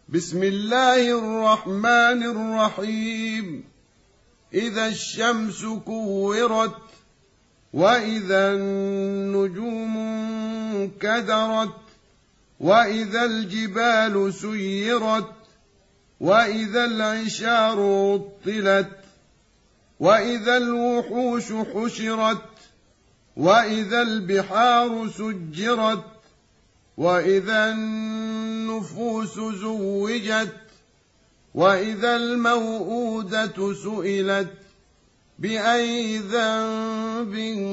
بسم الله الرحمن الرحيم. إذا الشمس كورت وإذا النجوم انكدرت وإذا الجبال سيرت وإذا العشار عطلت وإذا الوحوش حشرت وإذا البحار سجرت وإذا النفوس زوجت وإذا الموءودة سئلت بأي ذنب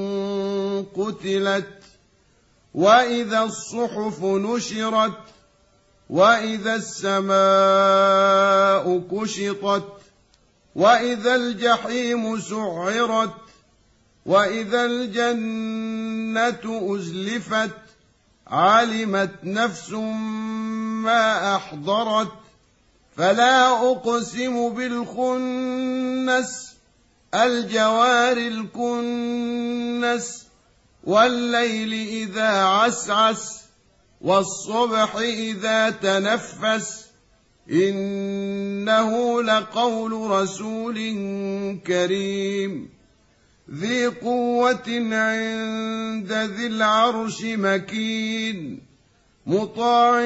قتلت وإذا الصحف نشرت وإذا السماء كشطت وإذا الجحيم سعرت وإذا الجنة أزلفت علمت نفس ما أحضرت فلا أقسم بالخنس الجوار الكنس والليل إذا عسعس والصبح إذا تنفس إنه لقول رسول كريم ذي قوة عند ذي العرش مكين مطاع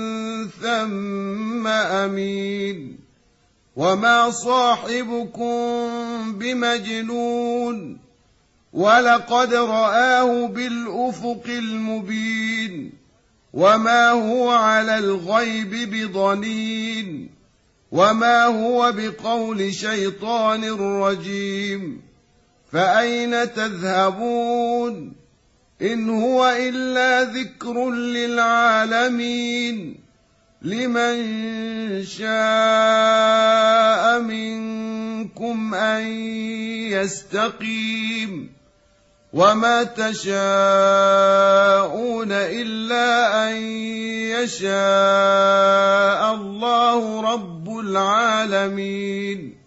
ثم أمين وما صاحبكم بمجنون ولقد رآه بالأفق المبين وما هو على الغيب بضنين وما هو بقول شيطان رجيم فأين تذهبون إن هو إلا ذكر للعالمين لمن شاء منكم أن يستقيم وما تشاءون إلا أن يشاء الله رب العالمين.